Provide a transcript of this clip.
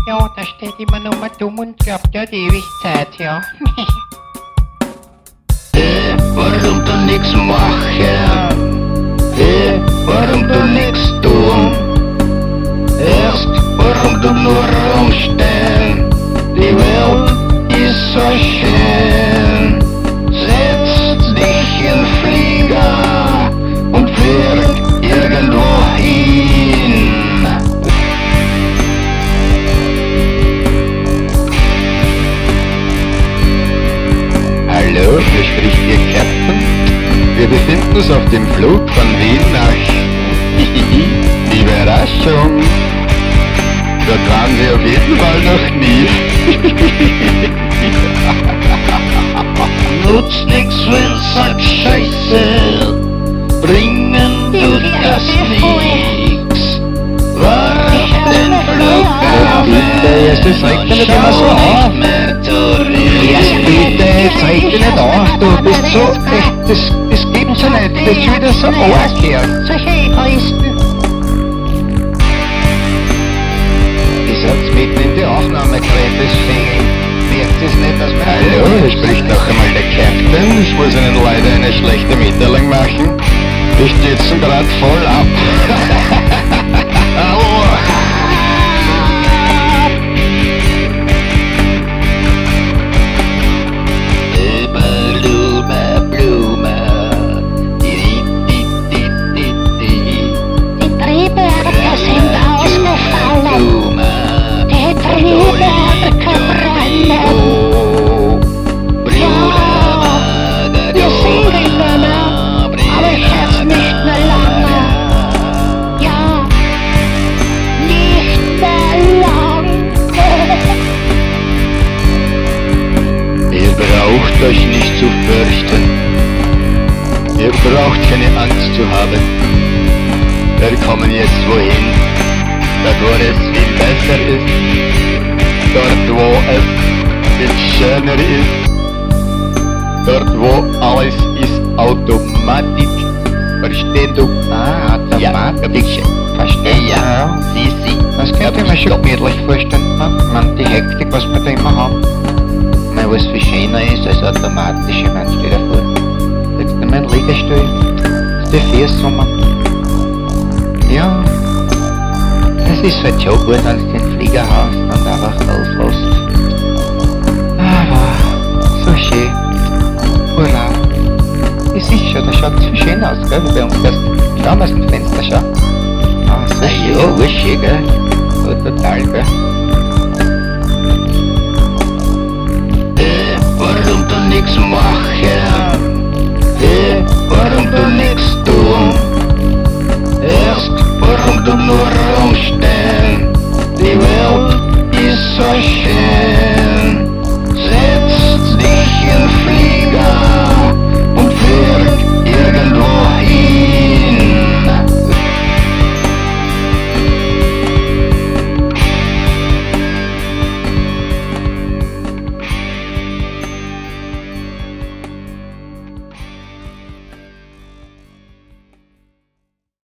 Ja, da steht immer nur mal dumm und glaubt, ja, die Ewigkeit, ja. Warum du nix machen? Warum du nix tun? Erst, warum du nur rumstehen? Die Welt ist so schön. Setz dich in Flieger und flieg irgendwo hin. Hallo, hier spricht Ihr Captain. Wir befinden uns auf dem Flug von Wien nach Überraschung. Dort waren wir auf jeden Fall noch nie. Nutzt nix, wenn's sagt Scheiße. Bringen tut das nix. Wart den Flughafen. Bitte, zeig dir nicht immer so auf. Bitte, zeig dir nicht auf. Du bist so, das gibt's ja nicht. Das ist schon wieder so arg. Solche Egoisten. Ich sag's mitten in die Aufnahme gerät, deswegen merkt es nicht, dass wir... Hallo, hier spricht noch einmal der Captain. Ich muss Ihnen leider eine schlechte Mitteilung machen. Wir stürzen gerade voll ab. Euch nicht zu fürchten. Ihr braucht keine Angst zu haben. Wir kommen jetzt wohin, dort wo es viel besser ist, dort wo es viel schöner ist, dort wo alles ist Automatik. Verstehst du? Automatik. Ja, Verstehe. ja. Sie. Das könnte ich mir schon gemütlich vorstellen. Man, die Hektik, was wir da immer haben. Was viel schöner ist als automatisch, ich meine, stell dir vor, jetzt in meinen Liegestuhl, die Füße ja, es ist halt schon gut, als du den Flieger hast und einfach loslässt. Aber, so schön, Urlaub, das ist schon, das schaut so schön aus, gell, wie bei uns, schau mal aus dem Fenster, schau. So schön, ja, schön, gell, so total, gell. Warum du nix machen?